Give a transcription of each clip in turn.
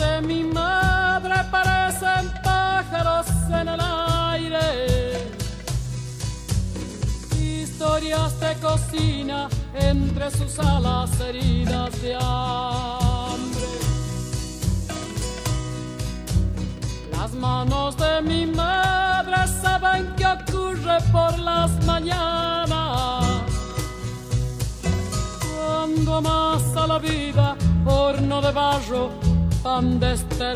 de mi madre parecen pájaros en el aire, historias de cocina entre sus alas heridas de hambre. Las manos de mi madre saben qué ocurre por las mañanas, cuando amasa la vida horno de barro, pan de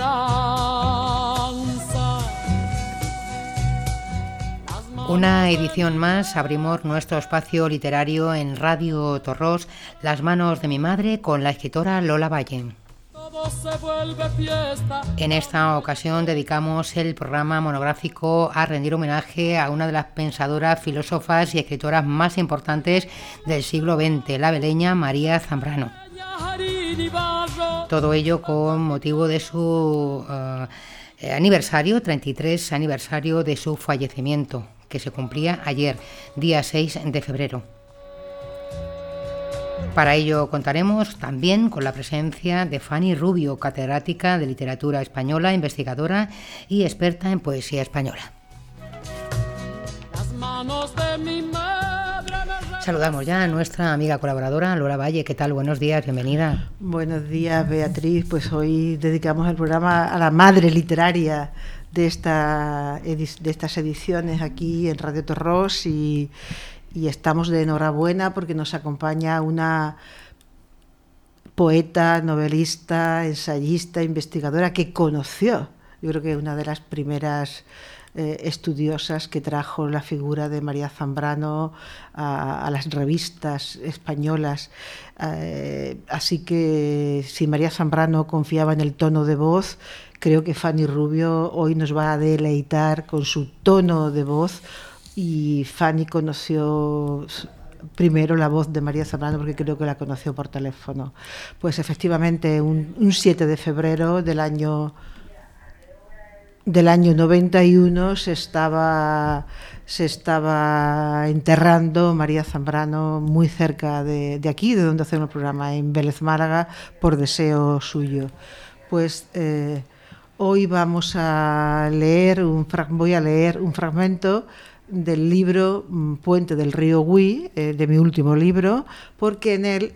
esperanza. Una edición más, abrimos nuestro espacio literario en Radio Torrós, Las manos de mi madre, con la escritora Lola Valle. En esta ocasión dedicamos el programa monográfico a rendir homenaje a una de las pensadoras, filósofas y escritoras más importantes del siglo XX, la beleña María Zambrano. Todo ello con motivo de su aniversario, 33 aniversario de su fallecimiento, que se cumplía ayer, día 6 de febrero. Para ello contaremos también con la presencia de Fanny Rubio, catedrática de literatura española, investigadora y experta en poesía española. Saludamos ya a nuestra amiga colaboradora Lola Valle. ¿Qué tal? Buenos días, bienvenida. Buenos días, Beatriz. Pues hoy dedicamos el programa a la madre literaria de estas ediciones aquí en Radio Torrós y estamos de enhorabuena porque nos acompaña una poeta, novelista, ensayista, investigadora que conoció, yo creo que una de las primeras estudiosas que trajo la figura de María Zambrano a las revistas españolas. Así que si María Zambrano confiaba en el tono de voz, creo que Fanny Rubio hoy nos va a deleitar con su tono de voz. Y Fanny conoció primero la voz de María Zambrano porque creo que la conoció por teléfono. Pues efectivamente, un 7 de febrero del año 91 se estaba enterrando María Zambrano muy cerca de aquí, de donde hacemos el programa, en Vélez, Málaga, por deseo suyo. Pues hoy voy a leer un fragmento del libro Puente del río Gui, de mi último libro, porque en él,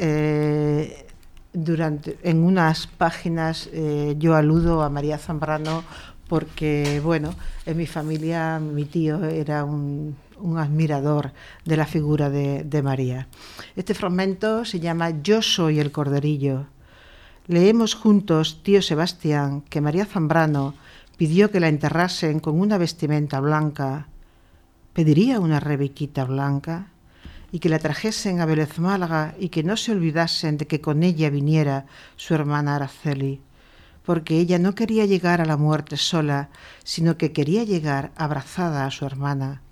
en unas páginas, yo aludo a María Zambrano porque, bueno, en mi familia mi tío era un admirador de la figura de María. Este fragmento se llama Yo soy el corderillo. Leemos juntos, tío Sebastián, que María Zambrano pidió que la enterrasen con una vestimenta blanca. Pediría una rebequita blanca y que la trajesen a Vélez, Málaga, y que no se olvidasen de que con ella viniera su hermana Araceli, porque ella no quería llegar a la muerte sola, sino que quería llegar abrazada a su hermana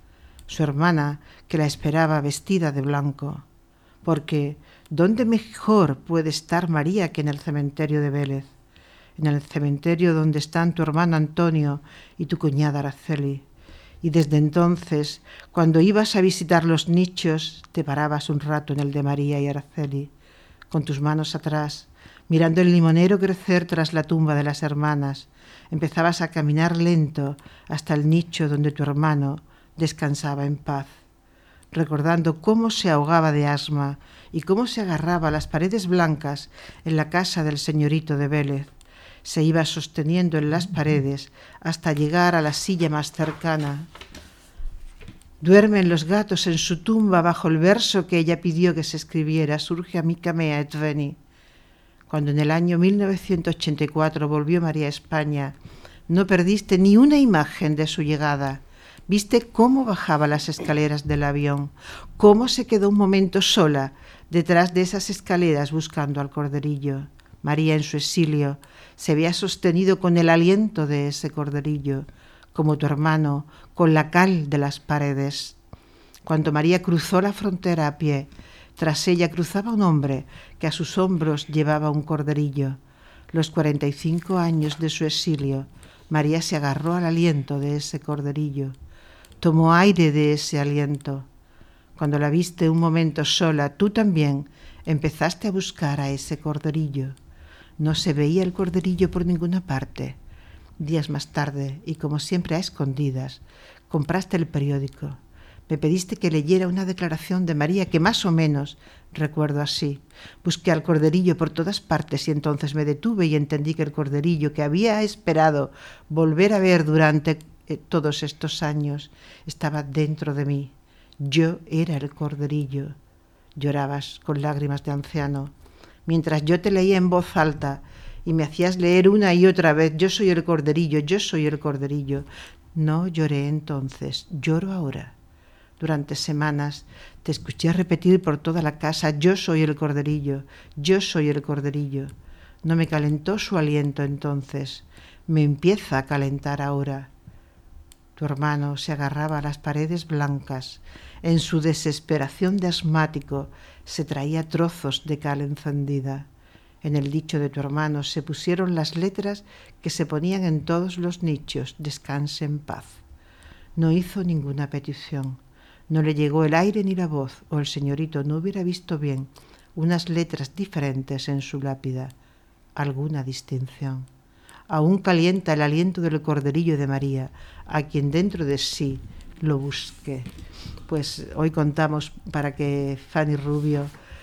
que la esperaba vestida de blanco, porque ¿dónde mejor puede estar María que en el cementerio de Vélez? En el cementerio donde están tu hermano Antonio y tu cuñada Araceli. Y desde entonces, cuando ibas a visitar los nichos, te parabas un rato en el de María y Araceli, con tus manos atrás, mirando el limonero crecer tras la tumba de las hermanas. Empezabas a caminar lento hasta el nicho donde tu hermano descansaba en paz, recordando cómo se ahogaba de asma y cómo se agarraba a las paredes blancas en la casa del señorito de Vélez. Se iba sosteniendo en las paredes hasta llegar a la silla más cercana. Duermen los gatos en su tumba bajo el verso que ella pidió que se escribiera, surge amica mea et veni. Cuando en el año 1984 volvió María a España, no perdiste ni una imagen de su llegada. Viste cómo bajaba las escaleras del avión, cómo se quedó un momento sola detrás de esas escaleras buscando al corderillo. María en su exilio se había sostenido con el aliento de ese corderillo, como tu hermano, con la cal de las paredes. Cuando María cruzó la frontera a pie, tras ella cruzaba un hombre que a sus hombros llevaba un corderillo. Los 45 años de su exilio, María se agarró al aliento de ese corderillo, tomó aire de ese aliento. Cuando la viste un momento sola, tú también empezaste a buscar a ese corderillo. No se veía el corderillo por ninguna parte. Días más tarde, y como siempre a escondidas, compraste el periódico. Me pediste que leyera una declaración de María que más o menos recuerdo así. Busqué al corderillo por todas partes y entonces me detuve y entendí que el corderillo que había esperado volver a ver durante todos estos años estaba dentro de mí. Yo era el corderillo. Llorabas con lágrimas de anciano, mientras yo te leía en voz alta y me hacías leer una y otra vez: yo soy el corderillo, yo soy el corderillo. No lloré entonces, lloro ahora. Durante semanas te escuché repetir por toda la casa: yo soy el corderillo, yo soy el corderillo. No me calentó su aliento entonces, me empieza a calentar ahora. Tu hermano se agarraba a las paredes blancas. En su desesperación de asmático se traía trozos de cal encendida. En el dicho de tu hermano se pusieron las letras que se ponían en todos los nichos: descanse en paz. No hizo ninguna petición. No le llegó el aire ni la voz, o el señorito no hubiera visto bien unas letras diferentes en su lápida. Alguna distinción. Aún calienta el aliento del corderillo de María, a quien dentro de sí lo busqué. Pues hoy contamos para que Fanny Rubio,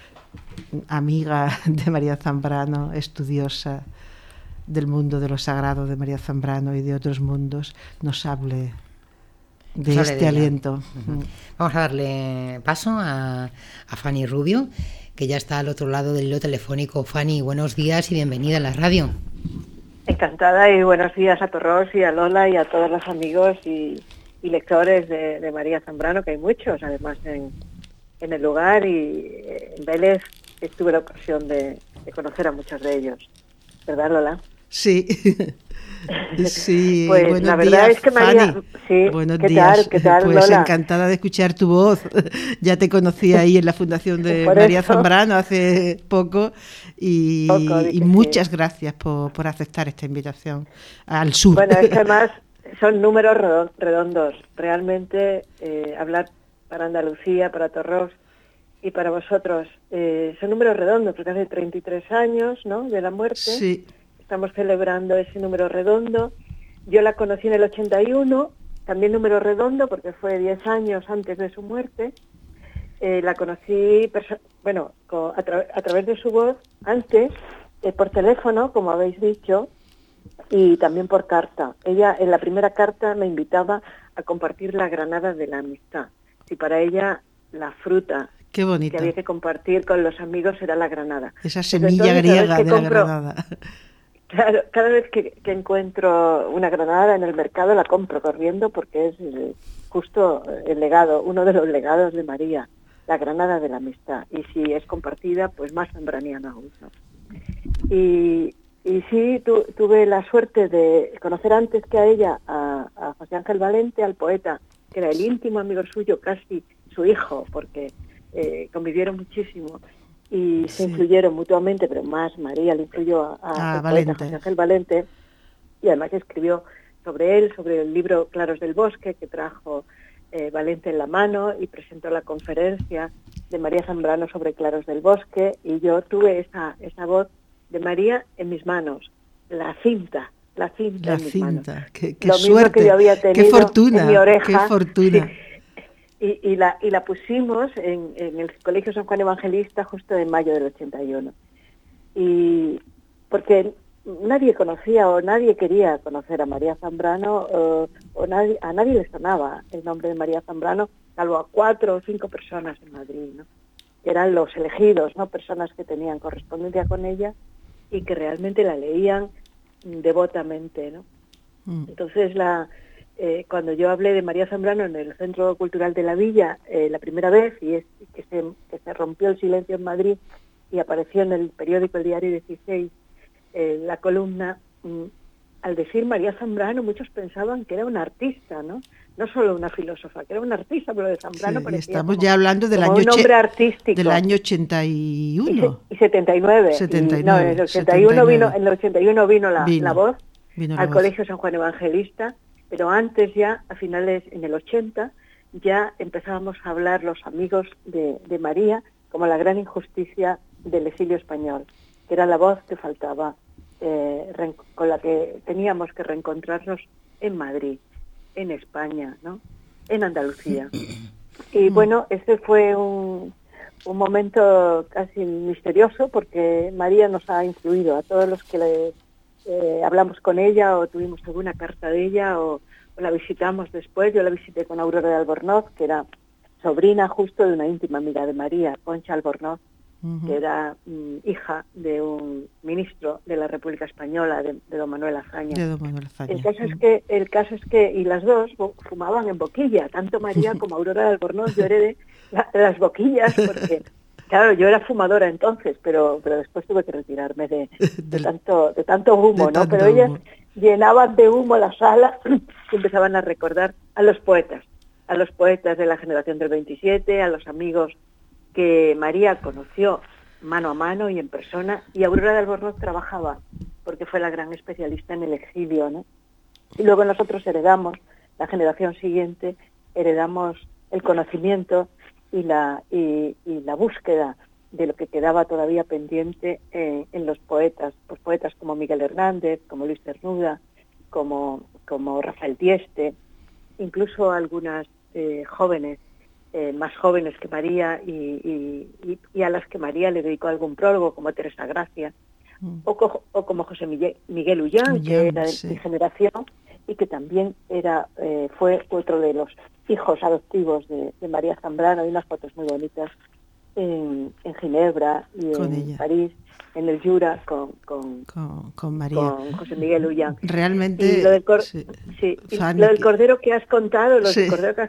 amiga de María Zambrano, estudiosa del mundo de lo sagrado de María Zambrano y de otros mundos, nos hable de este aliento. Vamos a darle paso a Fanny Rubio, que ya está al otro lado del hilo telefónico. Fanny, buenos días y bienvenida a la radio. Encantada, y buenos días a Torrós y a Lola y a todos los amigos y lectores de María Zambrano, que hay muchos además en el lugar, y en Vélez tuve la ocasión de conocer a muchos de ellos. ¿Verdad, Lola? Sí. Sí, pues buenos la verdad días, es que María, Fanny. sí, Buenos ¿qué días. ¿Qué tal, pues Lola? encantada de escuchar tu voz. Ya te conocí ahí en la fundación de Por María eso. Zambrano hace poco y muchas gracias por aceptar esta invitación al sur. Bueno, es que además son números redondos. Realmente hablar para Andalucía, para Torrós y para vosotros son números redondos, porque hace 33 años, ¿no?, de la muerte. Sí. Estamos celebrando ese número redondo. Yo la conocí en el 81, también número redondo, porque fue 10 años antes de su muerte. La conocí, a través de su voz, antes, por teléfono, como habéis dicho, y también por carta. Ella, en la primera carta, me invitaba a compartir la granada de la amistad. Si para ella la fruta Qué bonito. que había que compartir con los amigos era la granada. Esa semilla griega de la granada. Claro, cada vez que encuentro una granada en el mercado la compro corriendo, porque es justo el legado, uno de los legados de María, la granada de la amistad. Y si es compartida, pues más zambraniana aún, ¿no? Y sí, tuve la suerte de conocer antes que a ella a José Ángel Valente, al poeta, que era el íntimo amigo suyo, casi su hijo, porque convivieron muchísimo. Y se influyeron mutuamente, pero más María le influyó a poeta José Ángel Valente, y además escribió sobre él, sobre el libro Claros del Bosque, que trajo Valente en la mano, y presentó la conferencia de María Zambrano sobre Claros del Bosque, y yo tuve esa voz de María en mis manos, la cinta en mis manos. Qué Lo suerte, mismo que yo había tenido qué fortuna, en mi oreja. qué fortuna. Sí. Y la pusimos en el Colegio San Juan Evangelista justo en mayo del 81. Y porque nadie conocía o nadie quería conocer a María Zambrano, a nadie le sonaba el nombre de María Zambrano, salvo a 4 o 5 personas en Madrid, ¿no? Que eran los elegidos, ¿no?, personas que tenían correspondencia con ella y que realmente la leían devotamente, ¿no? Entonces cuando yo hablé de María Zambrano en el Centro Cultural de la Villa la primera vez, y que se rompió el silencio en Madrid y apareció en el periódico El Diario 16 la columna, al decir María Zambrano muchos pensaban que era una artista, ¿no? No solo una filósofa, que era una artista, pero de Zambrano parecía estamos ya hablando del año un hombre artístico. Del año 81. Y 79. 79. No, en el 81 vino la voz al voz. Colegio San Juan Evangelista, pero antes ya, a finales, en el 80, ya empezábamos a hablar los amigos de María como la gran injusticia del exilio español, que era la voz que faltaba con la que teníamos que reencontrarnos en Madrid, en España, ¿no? En Andalucía. Y bueno, ese fue un momento casi misterioso, porque María nos ha influido a todos los que hablamos con ella o tuvimos alguna carta de ella o la visitamos después. Yo la visité con Aurora de Albornoz, que era sobrina justo de una íntima amiga de María, Concha Albornoz, que era hija de un ministro de la República Española, de don Manuel Azaña. De don Manuel Azaña. El caso es que, y las dos fumaban en boquilla, tanto María como Aurora de Albornoz. Yo heredé las boquillas porque, claro, yo era fumadora entonces, pero después tuve que retirarme de tanto humo, ¿no? Pero ellas llenaban de humo la sala y empezaban a recordar a los poetas de la generación del 27, a los amigos que María conoció mano a mano y en persona, y Aurora de Albornoz trabajaba, porque fue la gran especialista en el exilio, ¿no? Y luego nosotros heredamos, la generación siguiente, heredamos el conocimiento y la búsqueda de lo que quedaba todavía pendiente en los poetas, pues poetas como Miguel Hernández, como Luis Cernuda, como Rafael Dieste, incluso algunas jóvenes, más jóvenes que María y a las que María le dedicó algún prólogo, como Teresa Gracia, o como José Miguel Ullán, que era de mi generación y que también fue otro de los hijos adoptivos de María Zambrano. Hay unas fotos muy bonitas en Ginebra y en París, en el Jura, con María, con José Miguel Ullán. Realmente, y lo del cordero que has contado, es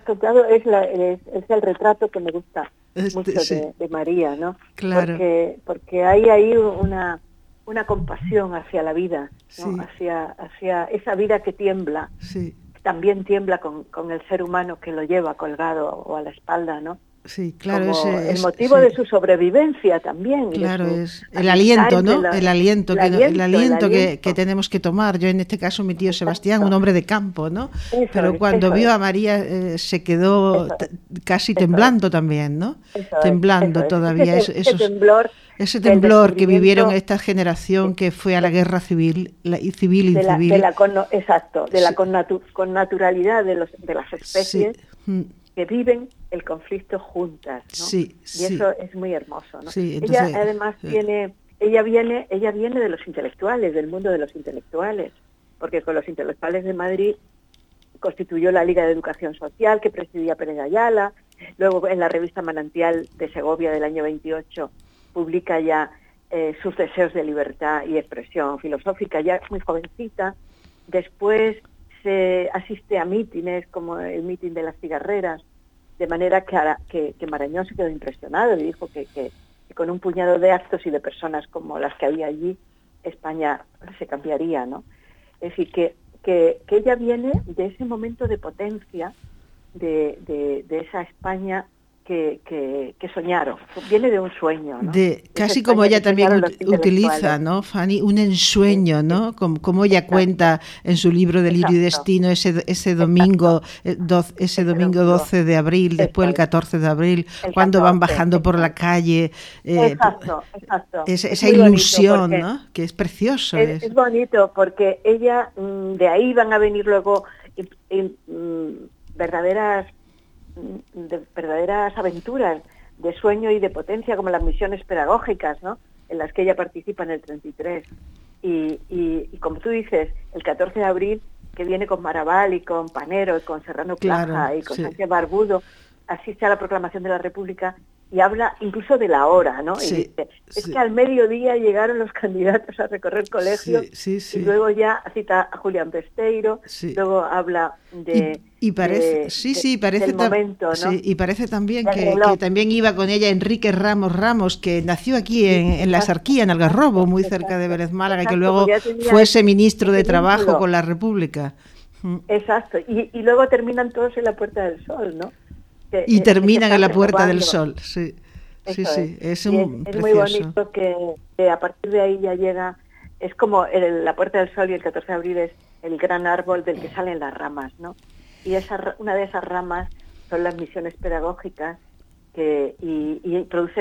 el retrato que me gusta mucho de María, ¿no? Claro. Porque hay ahí una compasión hacia la vida, ¿no? Hacia esa vida que tiembla. Sí. También tiembla con el ser humano que lo lleva colgado o a la espalda, ¿no? Sí, claro, como el motivo de su sobrevivencia también. Claro, es el aliento, ¿no? El aliento que tenemos que tomar. Yo en este caso mi tío Sebastián, un hombre de campo, ¿no? Pero cuando vio a María se quedó casi temblando también, ¿no? Temblando todavía. Ese temblor que vivieron esta generación que fue a la guerra civil, civil. De la connaturalidad de las especies. Sí. Que viven el conflicto juntas, ¿no? Sí, y eso es muy hermoso, ¿no? Sí, entonces, ella además viene de los intelectuales, del mundo de los intelectuales, porque con los intelectuales de Madrid constituyó la Liga de Educación Social que presidía Pérez Ayala. Luego en la revista Manantial de Segovia del año 28 publica ya sus deseos de libertad y expresión filosófica, ya muy jovencita. Después se asiste a mítines como el mítin de las cigarreras, de manera que Marañón se quedó impresionado y dijo que con un puñado de actos y de personas como las que había allí, España se cambiaría, ¿no? Es decir, que ella viene de ese momento de potencia, de esa España que soñaron, viene de un sueño, ¿no? Casi como ella también utiliza, ¿no, Fanny? Un ensueño, ¿no? Como ella cuenta en su libro Delirio y Destino, ese domingo 12 de abril, después el 14 de abril, cuando van bajando por la calle. Exacto. Esa ilusión, ¿no? Que es precioso. Es bonito porque ella, de ahí van a venir luego verdaderas aventuras de sueño y de potencia, como las misiones pedagógicas, ¿no? En las que ella participa en el 33. Y como tú dices, el 14 de abril, que viene con Maraval y con Panero y con Serrano Plaja y con Sánchez Barbudo, asiste a la proclamación de la República y habla incluso de la hora, ¿no? Y dice, que al mediodía llegaron los candidatos a recorrer colegios y luego ya cita a Julián Besteiro, luego habla del momento, ¿no? Y parece también que también iba con ella Enrique Ramos, que nació aquí en la Sarquía, en Algarrobo, muy cerca de Vélez Málaga, y que luego fuese ministro de Trabajo con la República. Exacto, y luego terminan todos en la Puerta del Sol, ¿no? Y terminan en la Puerta del Sol, sí. Es muy bonito que a partir de ahí ya llega, es como la Puerta del Sol, y el 14 de abril es el gran árbol del que salen las ramas, ¿no? Y una de esas ramas son las misiones pedagógicas y producen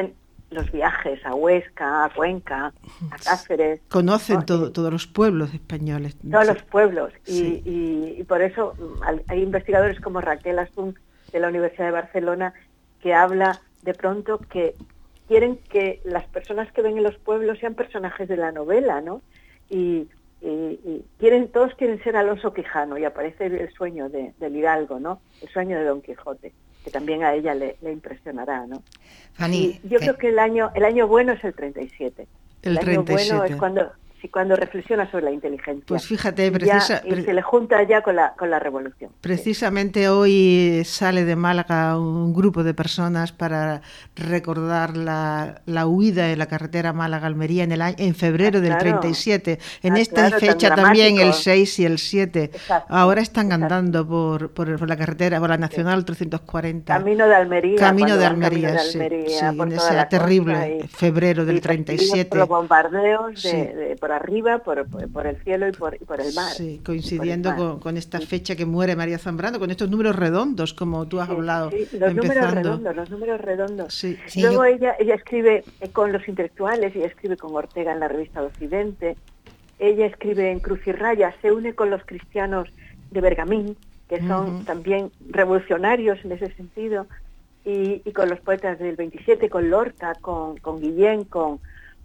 los viajes a Huesca, a Cuenca, a Cáceres. Conocen todos los pueblos españoles. Todos los pueblos. Sí. Y por eso hay investigadores como Raquel Asún de la Universidad de Barcelona que habla de pronto que quieren que las personas que ven en los pueblos sean personajes de la novela, ¿no? Y todos quieren ser Alonso Quijano, y aparece el sueño del hidalgo, ¿no? El sueño de Don Quijote, que también a ella le impresionará, ¿no? Fanny, y yo creo que el año bueno es el 37. El año 37. bueno es cuando reflexiona sobre la inteligencia. Pues fíjate, y se le junta ya con la revolución. Precisamente hoy sale de Málaga un grupo de personas para recordar la huida de la carretera Málaga-Almería en febrero del 37. En esta fecha también el 6 y el 7. Exacto, ahora están andando por la carretera, por la Nacional 340. Camino de Almería. Camino de Almería, sí, en ese terrible febrero del 37. Por los bombardeos por arriba, por el cielo y por el mar. Sí, coincidiendo con esta fecha que muere María Zambrano, con estos números redondos, como tú has hablado. Sí, los números redondos. Sí. Luego ella escribe con los intelectuales, ella escribe con Ortega en la revista Occidente, ella escribe en Cruz y Raya, se une con los cristianos de Bergamín, que son también revolucionarios en ese sentido, y con los poetas del 27, con Lorca, con Guillén, con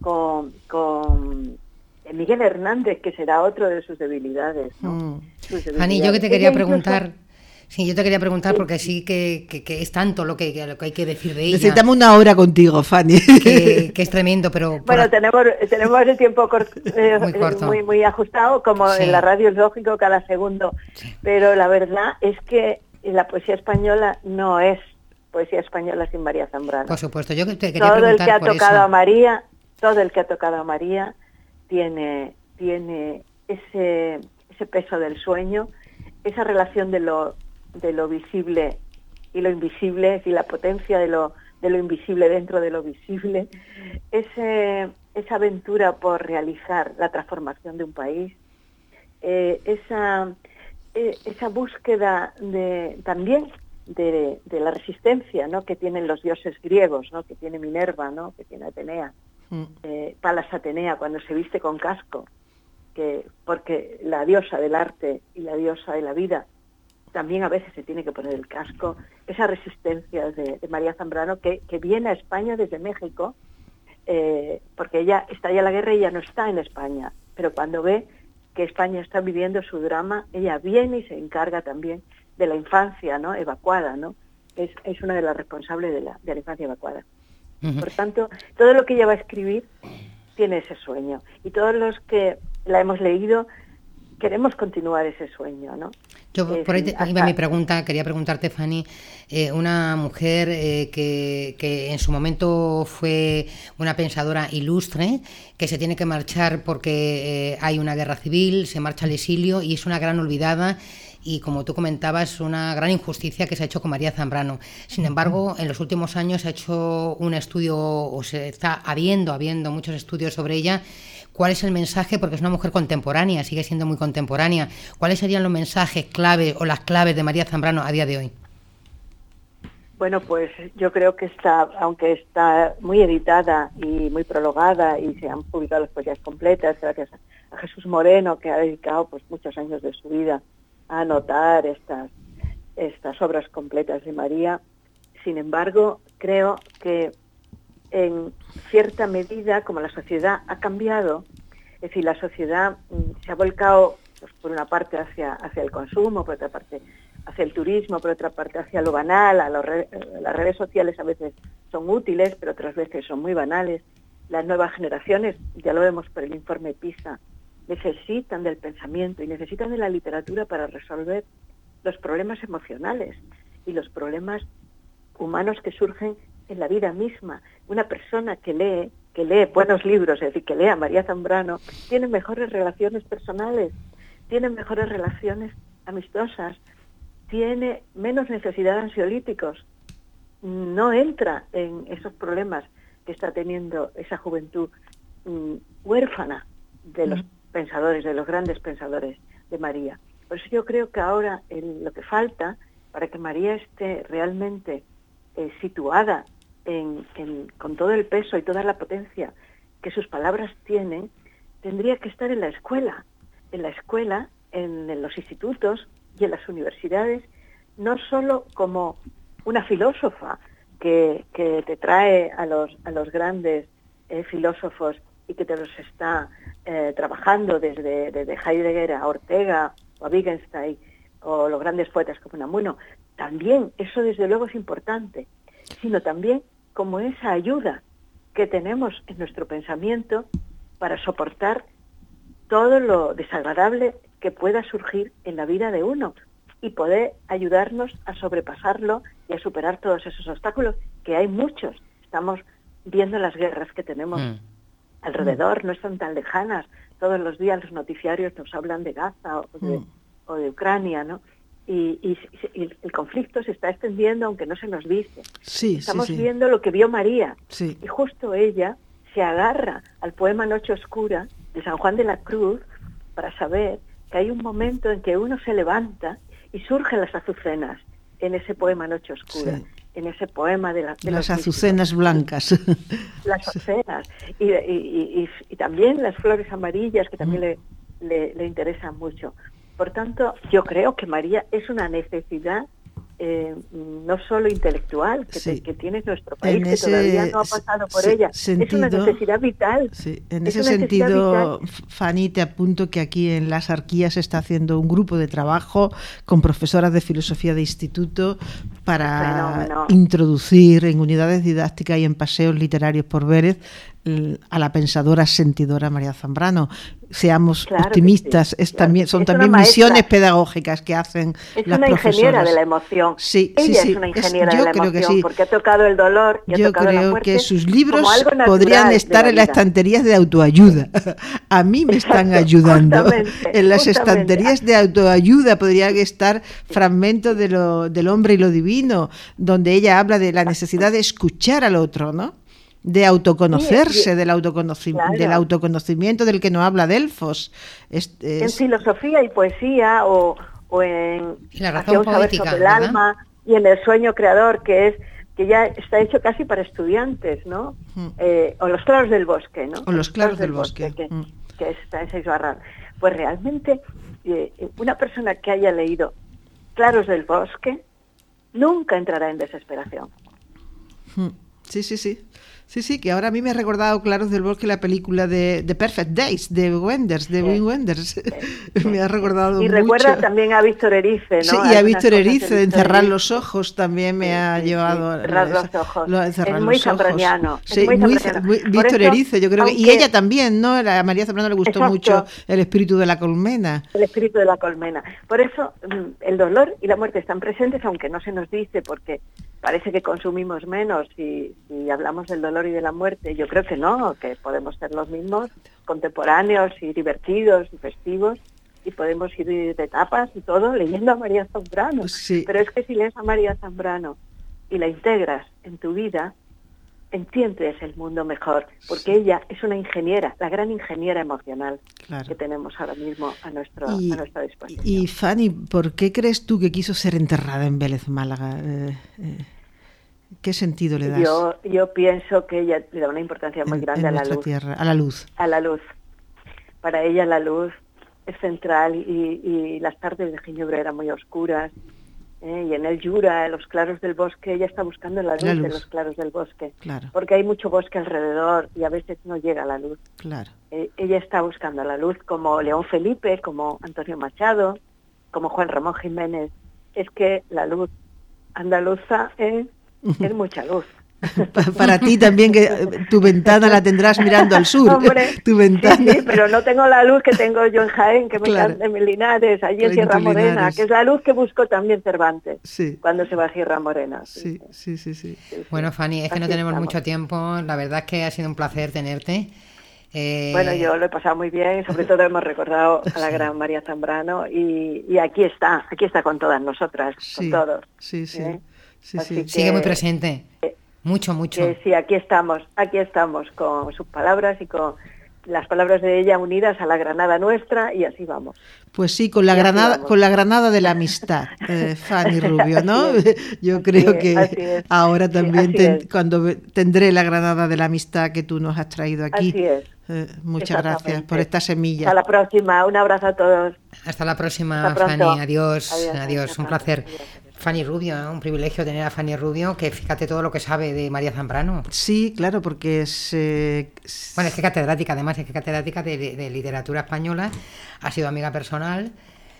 Miguel Hernández, que será otro de sus debilidades, ¿no? Fanny, yo que te quería preguntar... Sí, yo te quería preguntar, porque sí que es tanto lo que hay que decir de ella. Necesitamos una hora contigo, Fanny. Que es tremendo, pero... Bueno, tenemos el tiempo muy corto. Muy ajustado, como en la radio es lógico, cada segundo. Sí. Pero la verdad es que la poesía española no es poesía española sin María Zambrano. Por supuesto, yo te quería preguntar por eso. Todo el que ha tocado a María tiene ese peso del sueño, esa relación de lo visible y lo invisible, es decir, la potencia de lo invisible dentro de lo visible, esa aventura por realizar la transformación de un país, esa búsqueda también de la resistencia, ¿no?, que tienen los dioses griegos, ¿no?, que tiene Minerva, ¿no?, que tiene Atenea, Palas Atenea, cuando se viste con casco, porque la diosa del arte y la diosa de la vida también a veces se tiene que poner el casco. Esa resistencia de María Zambrano, que viene a España desde México, porque ella estalla la guerra y ya no está en España, pero cuando ve que España está viviendo su drama, ella viene y se encarga también de la infancia, ¿no?, evacuada, ¿no? Es una de las responsables de la infancia evacuada. Por tanto, todo lo que ella va a escribir tiene ese sueño, y todos los que la hemos leído queremos continuar ese sueño, ¿no? Yo por ahí iba mi pregunta, quería preguntarte, Fanny, una mujer que en su momento fue una pensadora ilustre, que se tiene que marchar porque hay una guerra civil, se marcha al exilio y es una gran olvidada, y como tú comentabas, una gran injusticia que se ha hecho con María Zambrano. Sin embargo, en los últimos años se ha hecho un estudio, o se está habiendo muchos estudios sobre ella. ¿Cuál es el mensaje? Porque es una mujer contemporánea, sigue siendo muy contemporánea. ¿Cuáles serían los mensajes clave o las claves de María Zambrano a día de hoy? Bueno, pues yo creo que aunque está muy editada y muy prologada, y se han publicado las poesías completas, gracias a Jesús Moreno, que ha dedicado pues muchos años de su vida a anotar estas obras completas de María. Sin embargo, creo que en cierta medida, como la sociedad ha cambiado, es decir, la sociedad se ha volcado, pues, por una parte hacia el consumo, por otra parte hacia el turismo, por otra parte hacia lo banal, las redes sociales a veces son útiles, pero otras veces son muy banales. Las nuevas generaciones, ya lo vemos por el informe PISA, necesitan del pensamiento y necesitan de la literatura para resolver los problemas emocionales y los problemas humanos que surgen en la vida misma. Una persona que lee buenos libros, es decir, que lee a María Zambrano, tiene mejores relaciones personales, tiene mejores relaciones amistosas, tiene menos necesidad de ansiolíticos, no entra en esos problemas que está teniendo esa juventud huérfana de los pensadores, de los grandes pensadores de María. Por eso yo creo que ahora lo que falta para que María esté realmente situada con todo el peso y toda la potencia que sus palabras tienen, tendría que estar en la escuela, en los institutos y en las universidades, no solo como una filósofa que te trae a los grandes filósofos y que te los está trabajando desde Heidegger a Ortega o a Wittgenstein o los grandes poetas como Unamuno. También eso desde luego es importante, sino también como esa ayuda que tenemos en nuestro pensamiento para soportar todo lo desagradable que pueda surgir en la vida de uno y poder ayudarnos a sobrepasarlo y a superar todos esos obstáculos, que hay muchos. Estamos viendo las guerras que tenemos alrededor, no están tan lejanas. Todos los días los noticiarios nos hablan de Gaza o de Ucrania, ¿no? Y el conflicto se está extendiendo aunque no se nos dice. Estamos viendo lo que vio María. Y justo ella se agarra al poema Noche Oscura de San Juan de la Cruz para saber que hay un momento en que uno se levanta y surgen las azucenas en ese poema Noche Oscura, en ese poema de las azucenas blancas. Las azucenas. Y también las flores amarillas, que también le interesan mucho. Por tanto, yo creo que María es una necesidad no solo intelectual que tiene nuestro país, que todavía no ha pasado por ella. Es una necesidad vital. En ese sentido, Fanny, te apunto que aquí en Las Arquías se está haciendo un grupo de trabajo con profesoras de filosofía de instituto para introducir en unidades didácticas y en paseos literarios por Vélez a la pensadora sentidora María Zambrano. Seamos optimistas, son también misiones pedagógicas que hacen las profesoras. Es una ingeniera de la emoción. Ella es una ingeniera de la emoción, porque ha tocado el dolor y ha tocado la muerte. Yo creo que sus libros podrían estar en las estanterías de autoayuda. A mí me están ayudando. En las estanterías de autoayuda podrían estar fragmentos del hombre y lo divino, donde ella habla de la necesidad de escuchar al otro, ¿no? De autoconocerse, del autoconocimiento del que nos habla Delfos. En filosofía y poesía o en la razón poética, sobre el alma y en el sueño creador, que ya está hecho casi para estudiantes, ¿no? O los claros del bosque, ¿no? O los claros del bosque. Que está en Seixbarral. Pues realmente una persona que haya leído Claros del Bosque nunca entrará en desesperación. Sí, que ahora a mí me ha recordado Claros del Bosque la película de The Perfect Days, de Wim Wenders. Me ha recordado mucho. Y recuerda también a Víctor Erice, ¿no? Sí, y a Víctor Erice, de Encerrar los ojos, también me ha llevado... Cerrar los ojos. Es muy zambraniano. Sí, Víctor Erice, yo creo que... Y ella también, ¿no? A María Zambrano le gustó mucho El espíritu de la colmena. El espíritu de la colmena. Por eso el dolor y la muerte están presentes, aunque no se nos dice, porque parece que consumimos menos si hablamos del dolor y de la muerte. Yo creo que no, que podemos ser los mismos, contemporáneos y divertidos y festivos, y podemos ir de tapas y todo leyendo a María Zambrano. Pero es que si lees a María Zambrano y la integras en tu vida, entiendes el mundo mejor, porque ella es una ingeniera, la gran ingeniera emocional que tenemos ahora mismo a nuestra disposición. Y Fanny, ¿por qué crees tú que quiso ser enterrada en Vélez, Málaga? ¿Qué sentido le das? Yo pienso que ella le da una importancia muy grande a la luz. Tierra, a la luz. A la luz. Para ella la luz es central y las tardes de Ginebra eran muy oscuras. Y en el Jura, en los claros del bosque, ella está buscando la luz de los claros del bosque. Claro. Porque hay mucho bosque alrededor y a veces no llega la luz. Claro. Ella está buscando la luz, como León Felipe, como Antonio Machado, como Juan Ramón Jiménez. Es que la luz andaluza es mucha luz. Para ti también, que tu ventana la tendrás mirando al sur. Hombre, tu ventana. Sí, pero no tengo la luz que tengo yo en Jaén, que me encanta en Linares, allí en Sierra Morena, que es la luz que buscó también Cervantes cuando se va a Sierra Morena. Sí. Bueno, Fanny, es que no tenemos mucho tiempo. La verdad es que ha sido un placer tenerte. Bueno, yo lo he pasado muy bien, sobre todo hemos recordado a la gran María Zambrano y aquí está con todas nosotras, con todos. Sí. Sigue muy presente. Mucho. Sí, aquí estamos con sus palabras y las palabras de ella unidas a la Granada nuestra y así vamos. Pues sí, con la Granada de la amistad, Fanny Rubio, ¿no? Yo creo que ahora también cuando tendré la Granada de la amistad que tú nos has traído aquí. Así es. Muchas gracias por esta semilla. Hasta la próxima, un abrazo a todos. Hasta la próxima, Fanny, adiós, un placer. Adiós. Fanny Rubio, ¿no? Un privilegio tener a Fanny Rubio, que fíjate todo lo que sabe de María Zambrano. Sí, claro, porque es... Bueno, es que catedrática, además, es que catedrática de literatura española, ha sido amiga personal,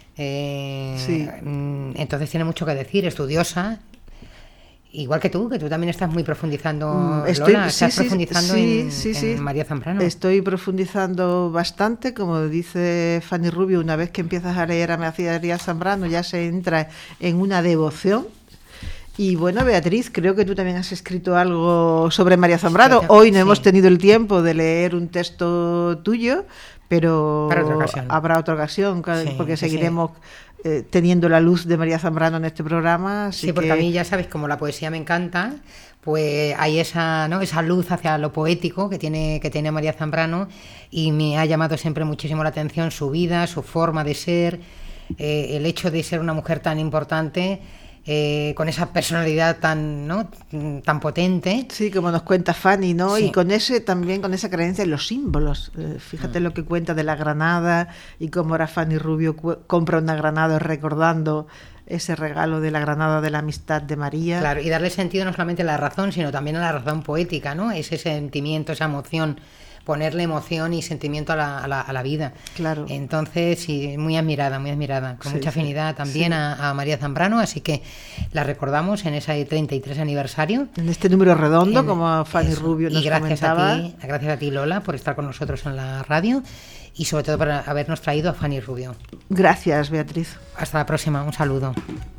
sí. Entonces tiene mucho que decir, estudiosa, igual que tú también estás muy profundizando, Lola, estás profundizando en María Zambrano. Estoy profundizando bastante, como dice Fanny Rubio, una vez que empiezas a leer a María Zambrano ya se entra en una devoción. Y bueno, Beatriz, creo que tú también has escrito algo sobre María Zambrano. Hoy no hemos tenido el tiempo de leer un texto tuyo, pero habrá otra ocasión, porque seguiremos teniendo la luz de María Zambrano en este programa. Sí, porque a mí, ya sabes, como la poesía me encanta, pues hay esa luz hacia lo poético que tiene María Zambrano, y me ha llamado siempre muchísimo la atención su vida, su forma de ser, el hecho de ser una mujer tan importante, con esa personalidad tan potente. Sí, como nos cuenta Fanny, ¿no? Sí. Y con esa creencia en los símbolos. Fíjate lo que cuenta de la granada y cómo ahora Fanny Rubio compra una granada recordando ese regalo de la granada de la amistad de María. Claro, y darle sentido no solamente a la razón, sino también a la razón poética, ¿no? Ese sentimiento, esa emoción, ponerle emoción y sentimiento a la vida. Claro. Entonces, sí, muy admirada, con mucha afinidad también a María Zambrano, así que la recordamos en ese 33 aniversario. En este número redondo, como Fanny Rubio nos comentaba. Y gracias a ti, Lola, por estar con nosotros en la radio y sobre todo por habernos traído a Fanny Rubio. Gracias, Beatriz. Hasta la próxima, un saludo.